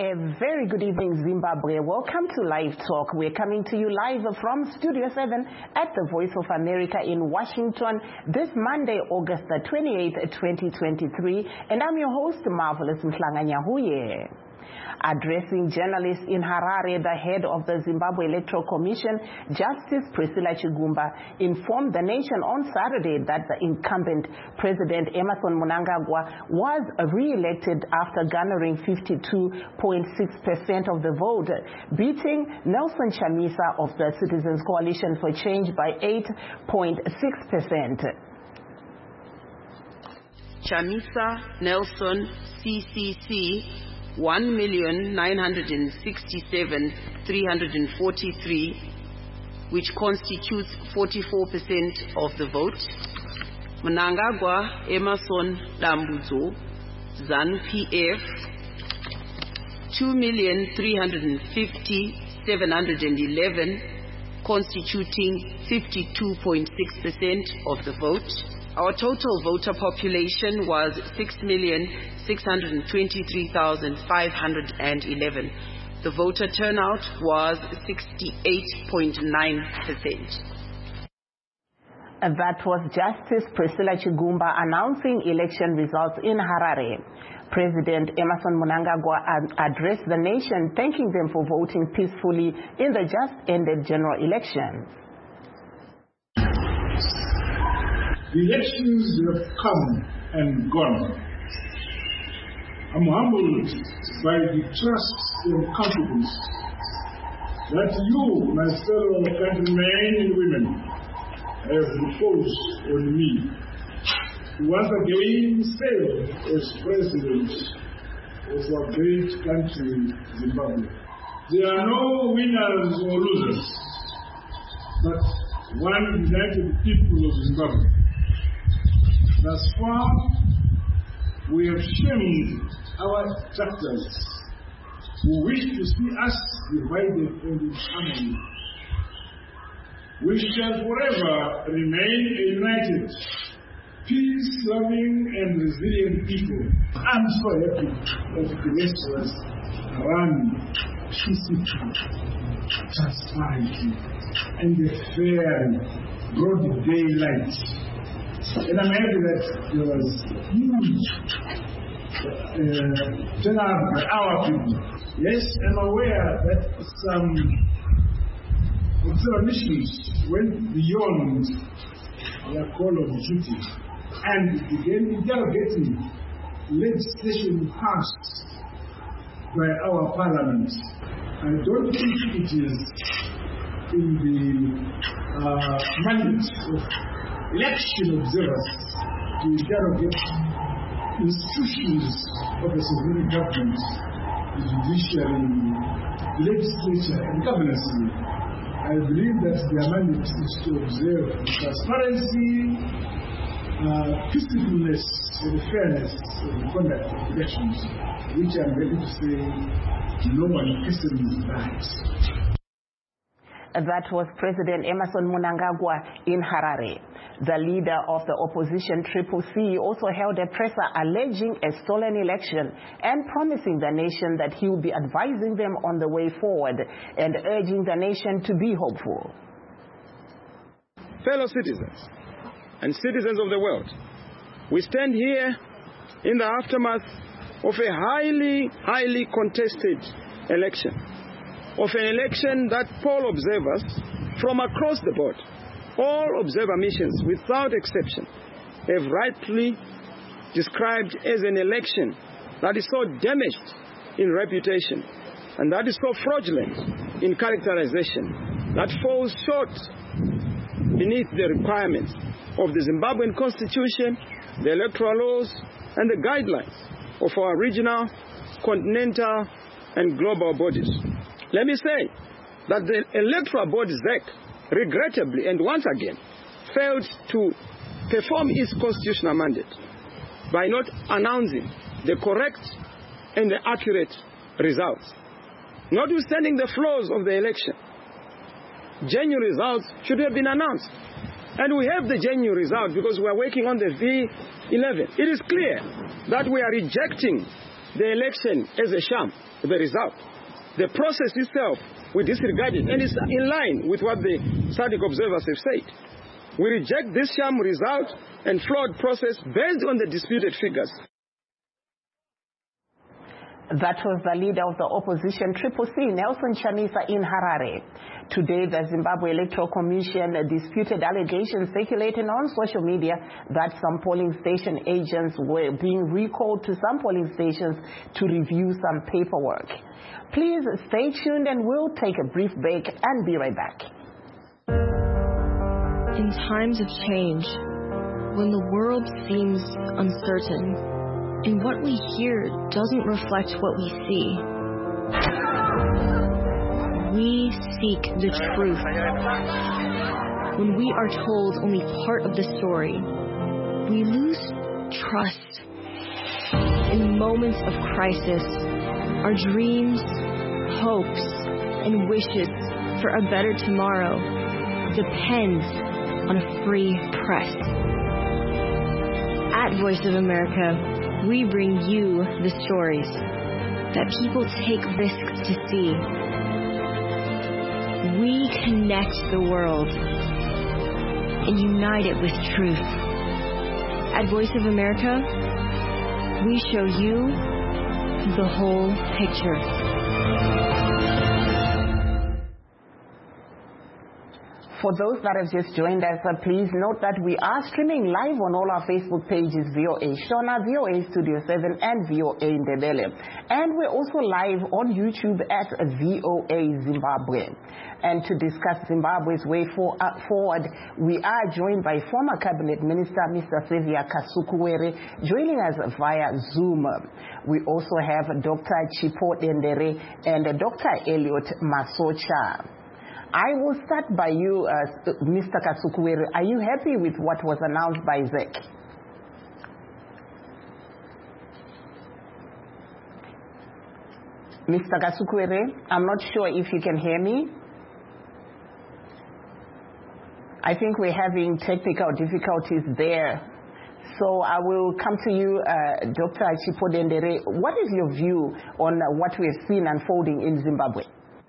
A very good evening, Zimbabwe. Welcome to Live Talk. We're coming to you live from Studio 7 at the Voice of America in Washington this Monday, August the 28th, 2023. And I'm your host, Marvelous Mhlanganyahuye. Addressing journalists in Harare, the head of the Zimbabwe Electoral Commission, Justice Priscilla Chigumba, informed the nation on Saturday that the incumbent President Emmerson Mnangagwa was re-elected after garnering 52.6% of the vote, beating Nelson Chamisa of the Citizens Coalition for Change by 8.6%. Chamisa, Nelson, CCC, 1,967,343, which constitutes 44% of the vote. Mnangagwa Emmerson Dambudzo, ZANU-PF, 2,350,711, constituting 52.6% of the vote. Our total voter population was 6,623,511. The voter turnout was 68.9%. That was Justice Priscilla Chigumba announcing election results in Harare. President Emmerson Mnangagwa addressed the nation, thanking them for voting peacefully in the just-ended general elections. The elections have come and gone. I'm humbled by the trust and confidence that you, my fellow countrymen and women, have reposed on me to once again serve as president of our great country, Zimbabwe. There are no winners or losers, but one united people of Zimbabwe. Thus far, we have shamed our detractors who wish to see us divided and in harmony. We shall forever remain a united, peace-loving and resilient people. I'm so happy that the elections run peacefully, transparently, and a fair, broad daylight. And I'm happy that there was huge turnout by our people. Yes, I'm aware that some observer missions went beyond their call of duty and began interrogating legislation passed by our parliament. I don't think it is in the mandate of election observers to interrogate institutions of the sovereign government, the judiciary, the legislature, and governance. I believe that their mandate is to observe transparency, peacefulness, and fairness of the conduct of elections, which I'm ready to say no one questions that. That was President Emmerson Mnangagwa in Harare. The leader of the opposition, Triple C, also held a presser alleging a stolen election and promising the nation that he will be advising them on the way forward and urging the nation to be hopeful. Fellow citizens and citizens of the world, we stand here in the aftermath of a highly contested election. Of an election that poll observers from across the board, all observer missions without exception, have rightly described as an election that is so damaged in reputation and that is so fraudulent in characterization that falls short beneath the requirements of the Zimbabwean Constitution, the electoral laws, and the guidelines of our regional, continental, and global bodies. Let me say that the electoral body, ZEC, regrettably and once again failed to perform its constitutional mandate by not announcing the correct and the accurate results. Notwithstanding the flaws of the election, genuine results should have been announced. And we have the genuine result because we are working on the V11. It is clear that we are rejecting the election as a sham, the result. The process itself, we disregard it, and it's in line with what the SADC observers have said. We reject this sham result and flawed process based on the disputed figures. That was the leader of the opposition, Triple C, Nelson Chamisa, in Harare. Today, the Zimbabwe Electoral Commission disputed allegations circulating on social media that some polling station agents were being recalled to some polling stations to review some paperwork. Please stay tuned and we'll take a brief break and be right back. In times of change, when the world seems uncertain, and what we hear doesn't reflect what we see, we seek the truth. When we are told only part of the story, we lose trust. In moments of crisis, our dreams, hopes, and wishes for a better tomorrow depends on a free press. At Voice of America, we bring you the stories that people take risks to see. We connect the world and unite it with truth. At Voice of America, we show you the whole picture. For those that have just joined us, please note that we are streaming live on all our Facebook pages, VOA Shona, VOA Studio 7, and VOA Ndebele. And we're also live on YouTube at VOA Zimbabwe. And to discuss Zimbabwe's way forward, we are joined by former Cabinet Minister, Mr. Xavier Kasukuwere, joining us via Zoom. We also have Dr. Chipho Dendere and Dr. Elliot Masocha. I will start by you, Mr. Kasukuwere. Are you happy with what was announced by ZEC? Mr. Kasukuwere, I'm not sure if you can hear me. I think we're having technical difficulties there. So I will come to you, Dr. Chipho Dendere. What is your view on what we have seen unfolding in Zimbabwe?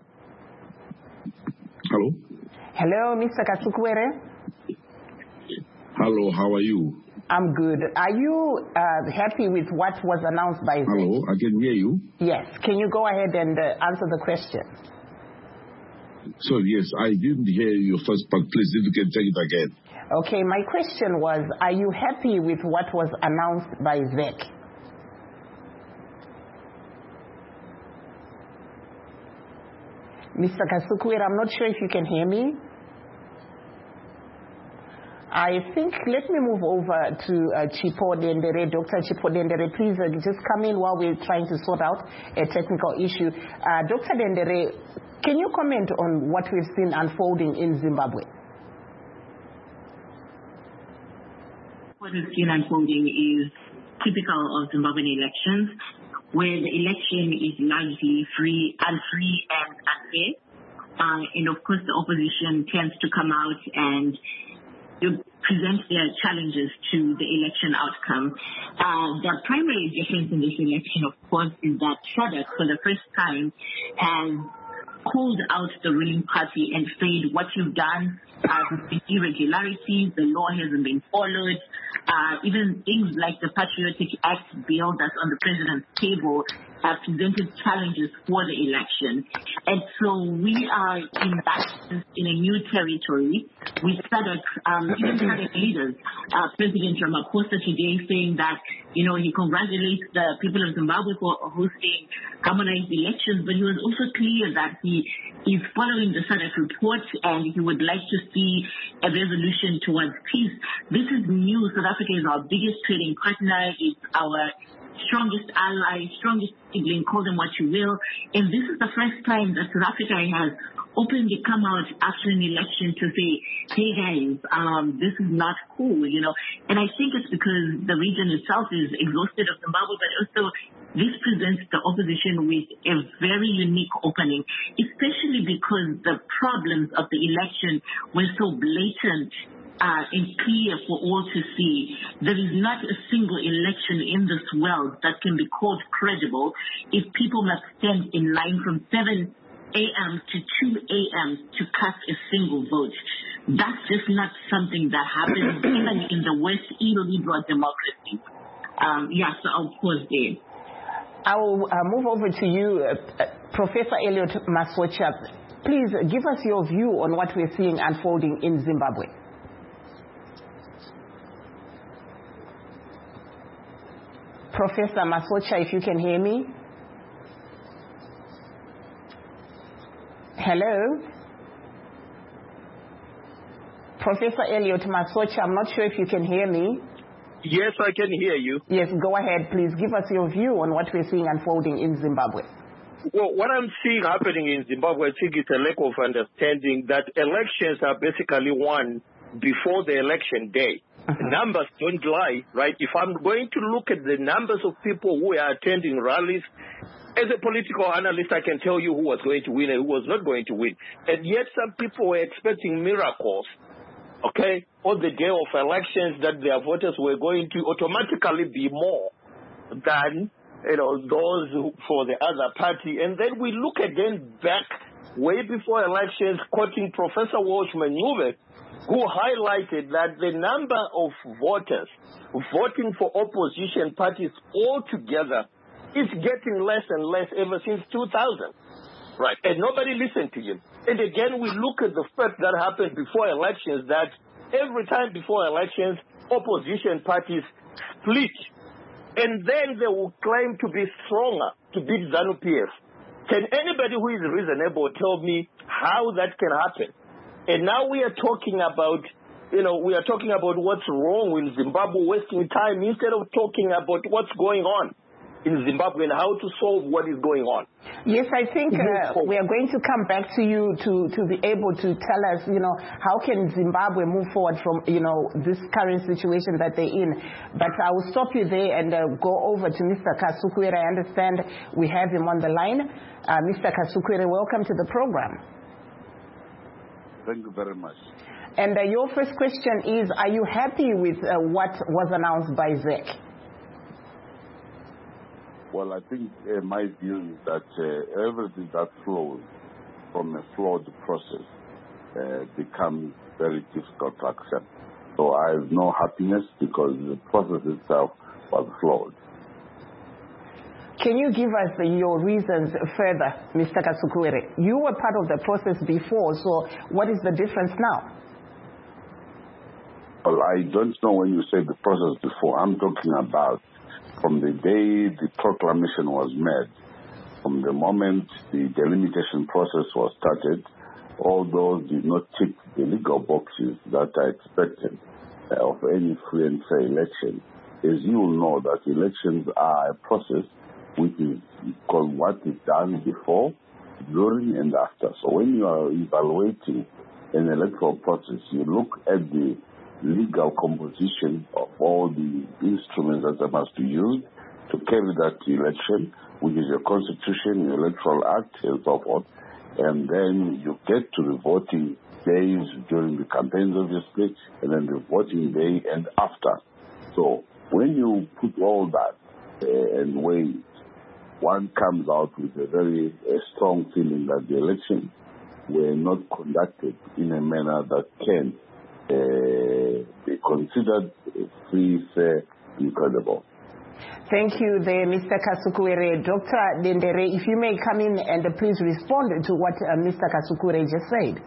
Hello? Hello, Mr. Kasukuwere. Hello, how are you? I'm good. Are you happy with what was announced by ZEC? Hello, I can hear you. Yes. Can you go ahead and answer the question? So, yes, I didn't hear you first, but please, if you can take it again. Okay, my question was, are you happy with what was announced by ZEC? Mr. Kasukuwere, I'm not sure if you can hear me. I think, let me move over to Chipho Dendere. Dr. Chipho Dendere, please just come in while we're trying to sort out a technical issue. Dr. Dendere, can you comment on what we've seen unfolding in Zimbabwe? What we've seen unfolding is typical of Zimbabwean elections, where the election is largely unfree and unfair. And of course, the opposition tends to come out and present their challenges to the election outcome. The primary difference in this election, of course, is that SADC, for the first time, has called out the ruling party and said, what you've done with irregularities, the law hasn't been followed. Even things like the Patriotic Act bill that's on the president's table have presented challenges for the election. And so we are in a new territory. We started, even SADC leaders, President Ramaphosa today saying that, he congratulates the people of Zimbabwe for hosting harmonized elections, but he was also clear that he is following the SADC report and he would like to see a resolution towards peace. This is new. South Africa is our biggest trading partner. It's our strongest ally, strongest sibling, call them what you will. And this is the first time that South Africa has openly come out after an election to say, hey guys, this is not cool, And I think it's because the region itself is exhausted of Zimbabwe, but also this presents the opposition with a very unique opening, especially because the problems of the election were so blatant and clear for all to see. There is not a single election in this world that can be called credible if people must stand in line from 7 a.m. to 2 a.m. to cast a single vote. That's just not something that happens even in the West illiberal democracy. So I'll pause there. I will move over to you, Professor Elliot Masocha. Please give us your view on what we're seeing unfolding in Zimbabwe. Professor Masocha, if you can hear me. Hello? Professor Elliot Masocha, I'm not sure if you can hear me. Yes, I can hear you. Yes, go ahead. Please give us your view on what we're seeing unfolding in Zimbabwe. Well, what I'm seeing happening in Zimbabwe, I think it's a lack of understanding that elections are basically won before the election day. The numbers don't lie, right? If I'm going to look at the numbers of people who are attending rallies, as a political analyst, I can tell you who was going to win and who was not going to win. And yet some people were expecting miracles, okay, on the day of elections, that their voters were going to automatically be more than, those for the other party. And then we look again back way before elections, quoting Professor Walsh Manyube, who highlighted that the number of voters voting for opposition parties altogether is getting less and less ever since 2000. Right. And nobody listened to him. And again, we look at the fact that happened before elections, that every time before elections, opposition parties split. And then they will claim to be stronger to beat ZANU-PF. Can anybody who is reasonable tell me how that can happen? And now we are talking about, what's wrong with Zimbabwe, wasting time instead of talking about what's going on in Zimbabwe and how to solve what is going on. Yes, I think we are going to come back to you to be able to tell us, how can Zimbabwe move forward from, this current situation that they're in. But I will stop you there and go over to Mr. Kasukwere. I understand we have him on the line. Mr. Kasukwere, welcome to the program. Thank you very much. And your first question is, are you happy with what was announced by ZEC? Well, I think my view is that everything that flows from a flawed process becomes very difficult to accept. So I have no happiness because the process itself was flawed. Can you give us your reasons further, Mr. Kasukwere? You were part of the process before, so what is the difference now? Well, I don't know when you say the process before. I'm talking about from the day the proclamation was made, from the moment the delimitation process was started, all those did not tick the legal boxes that are expected of any free and fair election. As you will know, that elections are a process which is called what is done before, during, and after. So when you are evaluating an electoral process, you look at the legal composition of all the instruments that must be used to carry that election, which is your constitution, your electoral act, and so forth. And then you get to the voting days during the campaigns, obviously, and then the voting day and after. So when you put all that and weigh, one comes out with a very strong feeling that the elections were not conducted in a manner that can be considered free, fair, and credible. Thank you there, Mr. Kasukwere. Dr. Dendere, if you may come in and please respond to what Mr. Kasukwere just said.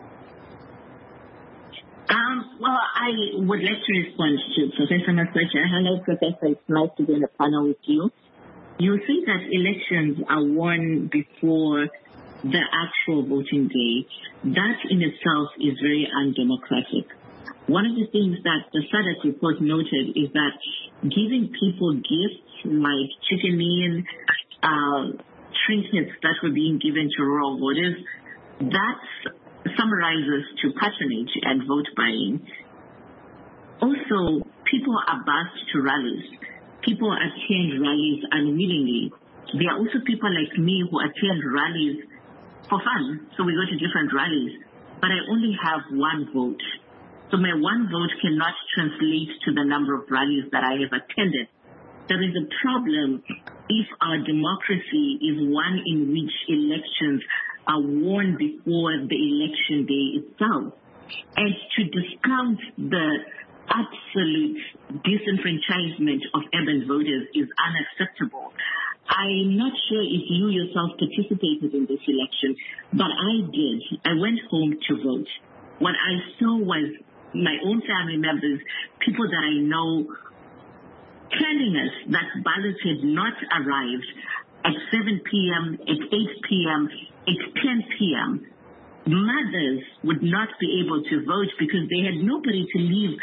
Well, I would like to respond to Professor Masocha. Hello, Professor. It's nice to be on the panel with you. You think that elections are won before the actual voting day. That in itself is very undemocratic. One of the things that the SADC report noted is that giving people gifts like chicken meat, trinkets that were being given to rural voters, that summarizes to patronage and vote buying. Also, people are bussed to rallies. People attend rallies unwillingly. There are also people like me who attend rallies for fun. So we go to different rallies. But I only have one vote. So my one vote cannot translate to the number of rallies that I have attended. There is a problem if our democracy is one in which elections are won before the election day itself. And to discount the absolute disenfranchisement of urban voters is unacceptable. I'm not sure if you yourself participated in this election, but I did. I went home to vote. What I saw was my own family members, people that I know, telling us that ballots had not arrived at 7 p.m., at 8 p.m., at 10 p.m. Mothers would not be able to vote because they had nobody to leave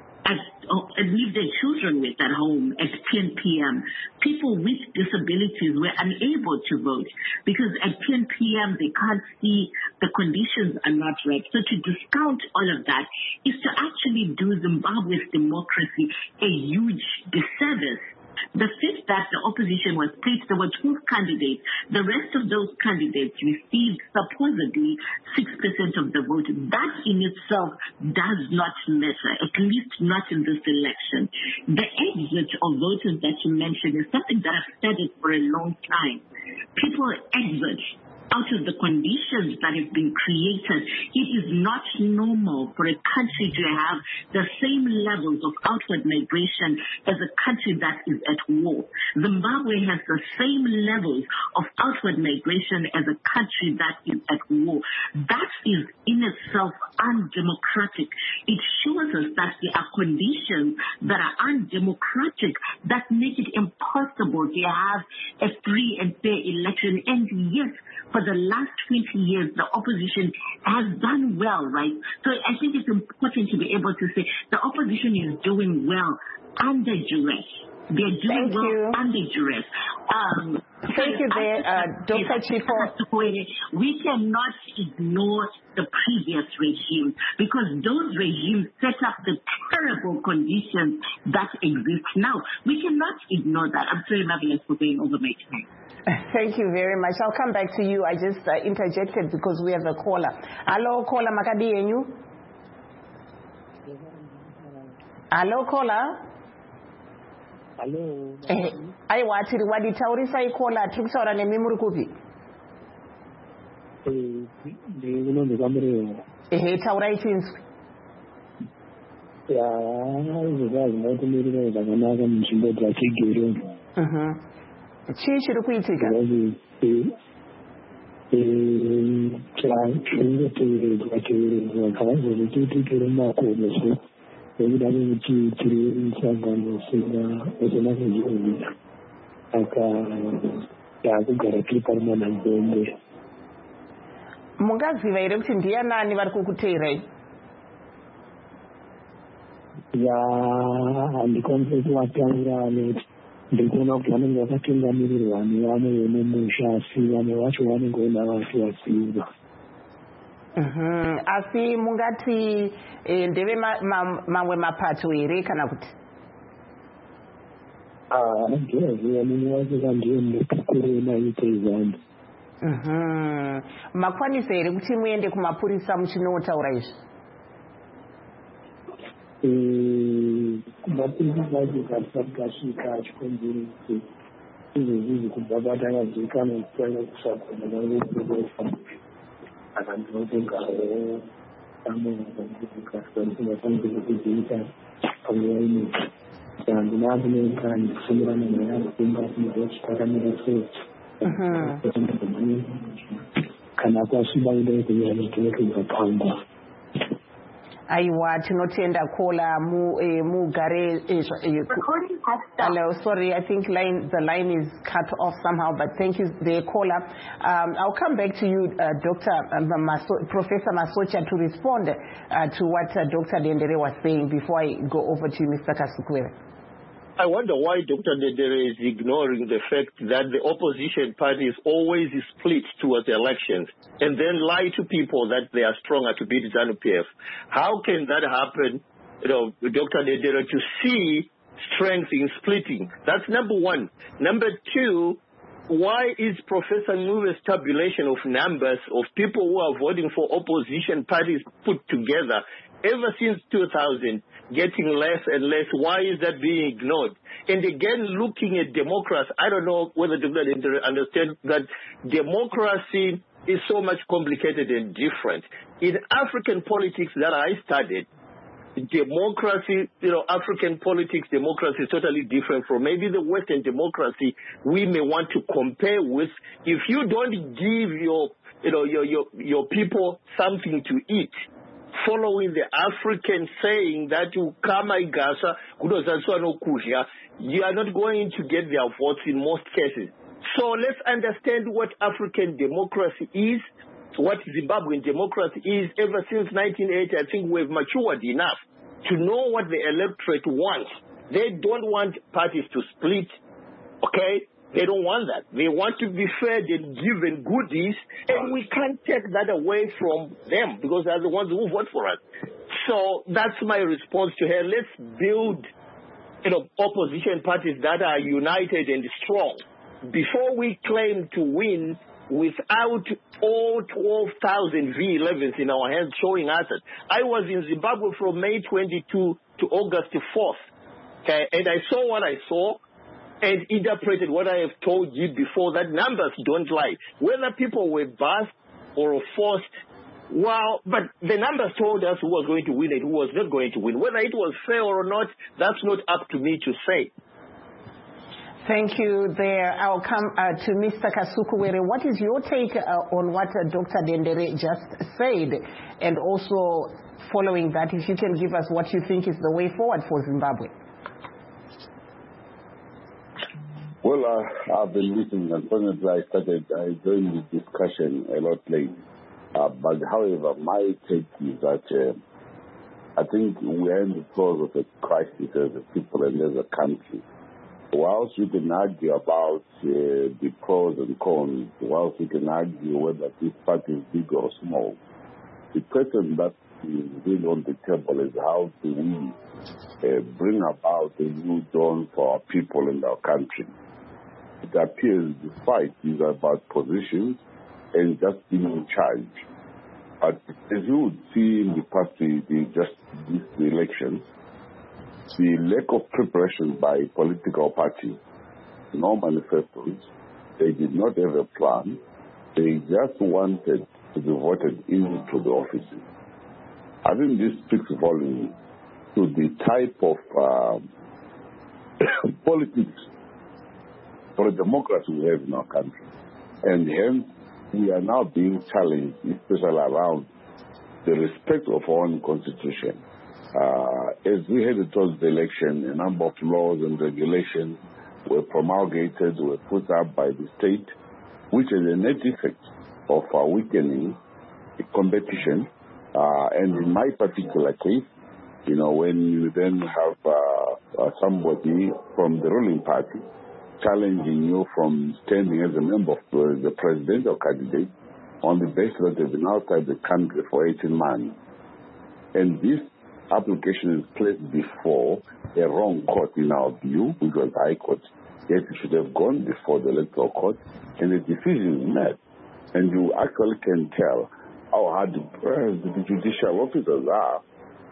their children with at home at 10 p.m. People with disabilities were unable to vote because at 10 p.m. they can't see, the conditions are not right. So to discount all of that is to actually do Zimbabwe's democracy a huge disservice. The fact that the opposition was split, there were 12 candidates. The rest of those candidates received supposedly 6% of the vote. That in itself does not matter, at least not in this election. The exit of voters that you mentioned is something that I've studied for a long time. People exit out of the conditions that have been created. It is not normal for a country to have the same levels of outward migration as a country that is at war. Zimbabwe has the same levels of outward migration as a country that is at war. That is in itself undemocratic. It shows us that there are conditions that are undemocratic that make it impossible to have a free and fair election. And yes, for the last 20 years, the opposition has done well, right? So I think it's important to be able to say the opposition is doing well under duress. They're doing well under duress. Thank you there, Dr. Chifo. We cannot ignore the previous regime because those regimes set up the terrible conditions that exist now. We cannot ignore that. I'm sorry, Marvelous, for going over my time. Thank you very much. I'll come back to you. I just interjected because we have a caller. Hello, caller. Makadi yenyu? Hello, caller. Hello. Aiwa tiri waditaurisa ikola tikutaura nemi muri kupi? Ndinonzi Kamureva. Taurai tinzwi. Izvozvo zvinotumirira zvakanaka munzvimbo dzatigere. Chii chiri kuitika? Tinoteveredzwa kavazvori tiitikire mumakomo so nekuda kwekuti tiri musangano usina kuzviovisa saka taakugara tiri parumana nzombe. Mungaziva here kuti ndianani vari kukuteerai? Handikwanisi kuvataura nekuti ndiri kuona kuti vanenge vakatungamirirwa nevamwe vemumusha asi vamwe vacho vanenge vona vasivaziva. Asi mungati ndeve mamwe mapato here kana kuti? Ndinoziva mumwe wacho kandiye mukorona iteizanda. Makwanisa here kuti muende kumapurisa muchinotaura izvi? Kumapurisa kwacho katisasvika achikonzerese izvozvizvi kubva patakadzikana kutanga kusagona nangokurofa aka ndinotengawo amwe vakandisingafaniri kudziita panguva inei saka ndinaakuneka ndikusungirana naye kumba kunobva chitakamira sei kana kwasviba kudai kunyanya tinotobva pamba. Aiwa tinotenda kola mugare. Hello, sorry, I think the line is cut off somehow, but thank you, the caller. I'll come back to you, Professor Masocha, to respond to what Dr. Dendere was saying before I go over to you, Mr. Kasukwere. I wonder why Dr. Dendere is ignoring the fact that the opposition parties always split towards the elections and then lie to people that they are stronger to beat ZANU-PF. How can that happen, Dr. Dendere, to see strength in splitting? That's number one. Number two, why is Professor Nuve's tabulation of numbers of people who are voting for opposition parties put together ever since 2000, getting less and less. Why is that being ignored? And again, looking at democracy, I don't know whether to understand that democracy is so much complicated and different. In African politics that I studied, democracy, African politics, democracy is totally different from maybe the Western democracy we may want to compare with. If you don't give your people something to eat, following the African saying that you are not going to get their votes in most cases. So let's understand what African democracy is, what Zimbabwean democracy is. Ever since 1980, I think we've matured enough to know what the electorate wants. They don't want parties to split, okay? They don't want that. They want to be fed and given goodies, and we can't take that away from them because they're the ones who vote for us. So that's my response to her. Let's build opposition parties that are united and strong before we claim to win without all 12,000 V11s in our hands showing us it. I was in Zimbabwe from May 22 to August 4th, okay, and I saw what I saw and interpreted what I have told you before, that numbers don't lie. Whether people were bused or forced, well, but the numbers told us who was going to win and who was not going to win. Whether it was fair or not, that's not up to me to say. Thank you there. I'll come to Mr. Kasukuwere. What is your take on what Dr. Dendere just said? And also, following that, if you can give us what you think is the way forward for Zimbabwe. Well, I've been listening, and I joined the discussion a lot late. But however, my take is that I think we are in the throes of a crisis as a people and as a country. Whilst we can argue about the pros and cons, whilst we can argue whether this party is big or small, the question that is really on the table is how do we bring about a new dawn for our people and our country. It appears the fight is about positions and just being in charge. But as you would see in the past, the elections, the lack of preparation by political parties, no manifestos, they did not have a plan. They just wanted to be voted into the offices. I think this speaks volumes to the type of politics for a democracy we have in our country. And hence, we are now being challenged, especially around the respect of our own constitution. As we headed towards the election, a number of laws and regulations were promulgated, were put up by the state, which is a net effect of weakening the competition. And in my particular case, when you then have somebody from the ruling party challenging you from standing as a member of the presidential candidate on the basis that they've been outside the country for 18 months. And this application is placed before a wrong court in our view, which was High Court. Yet it should have gone before the electoral court, and the decision is made. And you actually can tell how hard the judicial officers are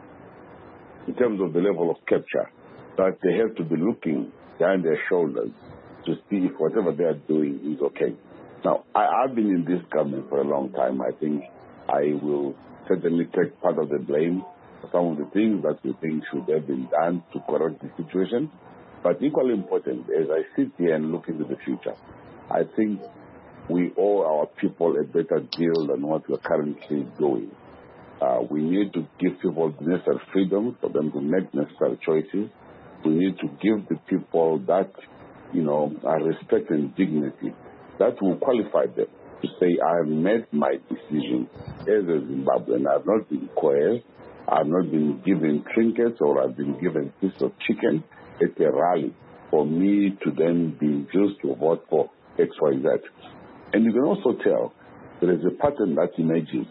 in terms of the level of capture, that they have to be looking behind their shoulders to see if whatever they are doing is okay. Now, I've been in this government for a long time. I think I will certainly take part of the blame for some of the things that we think should have been done to correct the situation. But equally important, as I sit here and look into the future, I think we owe our people a better deal than what we're currently doing. We need to give people the necessary freedom for them to make necessary choices. We need to give the people that, respect and dignity that will qualify them to say, I have made my decision as a Zimbabwean. I have not been coerced. I have not been given trinkets or I've been given a piece of chicken at a rally for me to then be induced to vote for X, Y, Z. And you can also tell there is a pattern that emerges.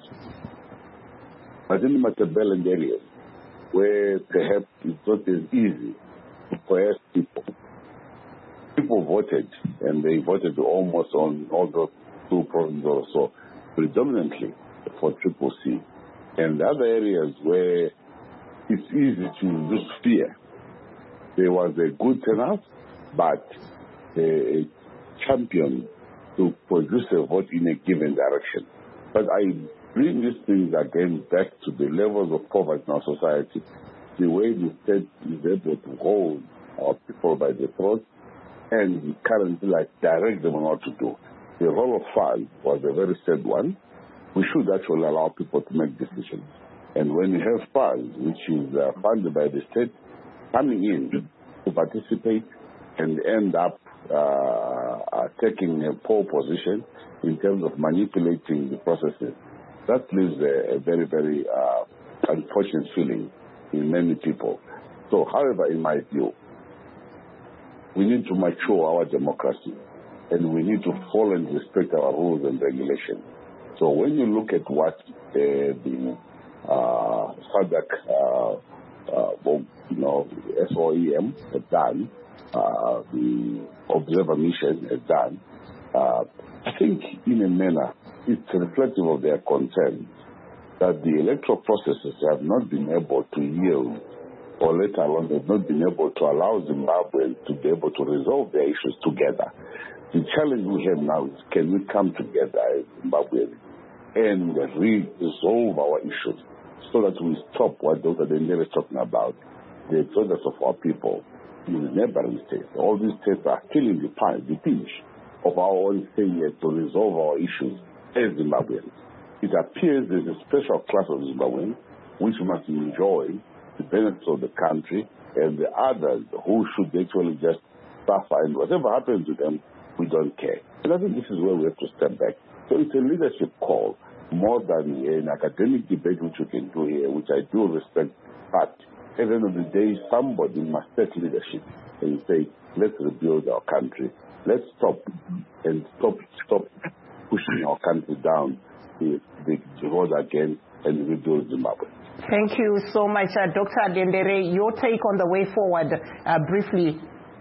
But in the Matabeleland areas, where perhaps it's not as easy to coerce people, people voted, and they voted almost on all the 2 provinces or so, predominantly for Triple C. And the other areas where it's easy to induce fear. There was a good turnout, but a champion to produce a vote in a given direction. But I bring these things again back to the levels of poverty in our society, the way the state is able to hold our people by the throat and currently direct them on what to do. The role of FAS was a very sad one. We should actually allow people to make decisions. And when you have FAS, which is funded by the state, coming in to participate and end up taking a poor position in terms of manipulating the processes, that leaves a very, very unfortunate feeling in many people. So, however, in my view, we need to mature our democracy and we need to follow and respect our rules and regulations. So when you look at what the SADC, SOEM has done, the observer mission has done, I think in a manner it's reflective of their concern that the electoral processes have not been able to yield, or let alone have not been able to allow Zimbabweans to be able to resolve their issues together. The challenge we have now is, can we come together as Zimbabweans and resolve our issues so that we stop what Dr. Dendere is talking about, the exodus of our people in the neighboring states. All these states are feeling the pinch of our own failure to resolve our issues as Zimbabweans. It appears there's a special class of Zimbabweans which must enjoy the benefits of the country, and the others who should actually just suffer, and whatever happens to them, we don't care. And I think this is where we have to step back. So it's a leadership call more than an academic debate which we can do here, which I do respect. But at the end of the day, somebody must take leadership and say, let's rebuild our country. Let's stop pushing our country down the road again and rebuild Zimbabwe. Thank you so much, Dr. Dendere. Your take on the way forward, briefly.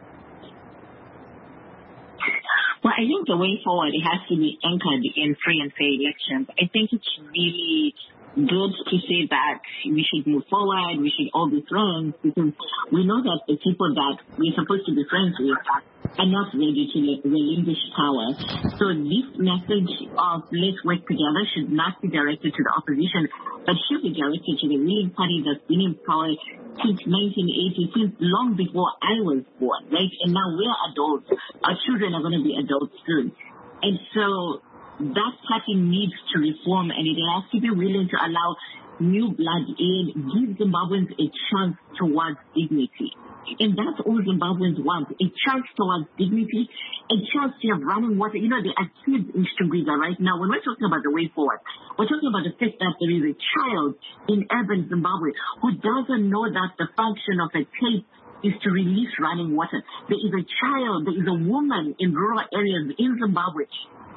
Well, I think the way forward, it has to be anchored in free and fair elections. I think it's really good to say that we should move forward, we should all be friends, because we know that the people that we're supposed to be friends with are not ready to relinquish power. So this message of let's work together should not be directed to the opposition, but should be directed to the ruling party that's been in power since 1980, since long before I was born, right? And now we're adults. Our children are going to be adults soon. And so that party needs to reform, and it has to be willing to allow new blood in, give Zimbabweans a chance towards dignity. And that's all Zimbabweans want, a chance towards dignity, a chance to have running water. You know, there are kids in Stunguiza right now. When we're talking about the way forward, we're talking about the fact that there is a child in urban Zimbabwe who doesn't know that the function of a tape is to release running water. There is a child, there is a woman in rural areas in Zimbabwe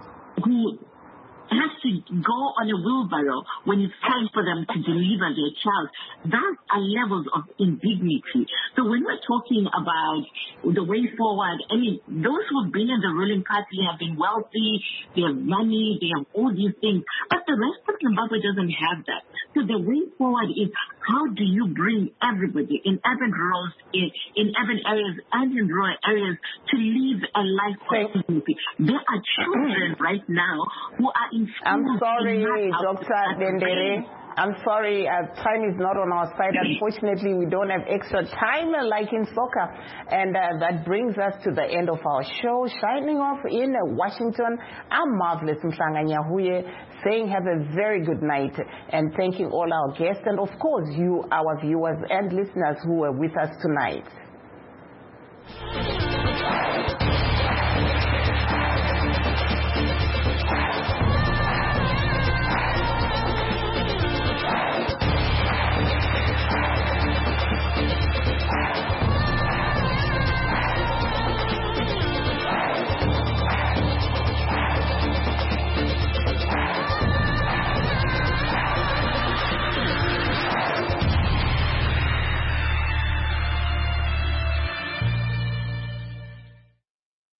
who has to go on a wheelbarrow when it's time for them to deliver their child. Those are levels of indignity. So when we're talking about the way forward, I mean, those who've been in the ruling party have been wealthy, they have money, they have all these things, but the rest of Zimbabwe doesn't have that. So the way forward is, how do you bring everybody in urban rural, in urban areas and in rural areas to live a life of dignity? There are children right now who are in school. I'm sorry, Dr. Dendere. I'm sorry, time is not on our side. Unfortunately, we don't have extra time like in soccer. And that brings us to the end of our show. Shining off in Washington, I'm Marvelous Mhlanganyahuye, saying have a very good night and thanking all our guests and, of course, you, our viewers and listeners who were with us tonight.